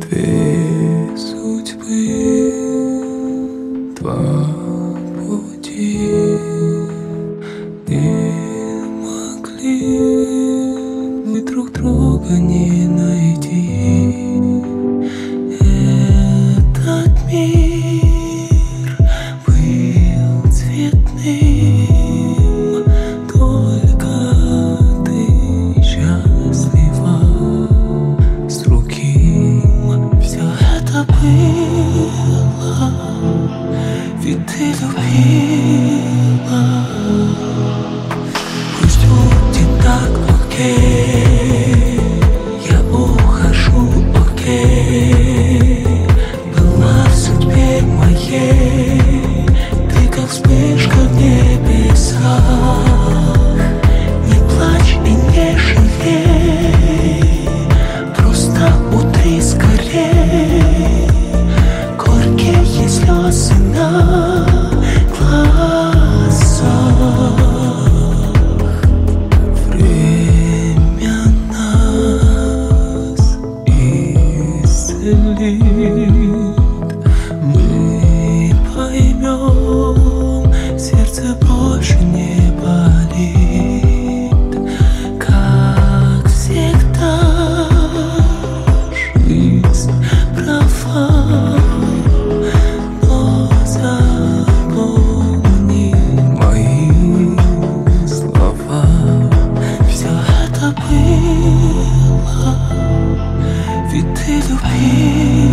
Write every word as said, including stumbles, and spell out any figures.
Две судьбы, два пути не могли мы друг друга не найти. Этот мир был цветным, только ты счастлива с другим. Все это было, ведь ты любила. Пусть будет так, окей, я ухожу, окей. Была в судьбе моей ты, как вспышка в небесах. Не плачь и не жалей, просто утри скорей горькие слезы на глазах. Время нас исцелит, мы поймем, сердце больше не болит. Как всегда, жизнь права, но запомни мои слова. Все это было, ведь ты любил.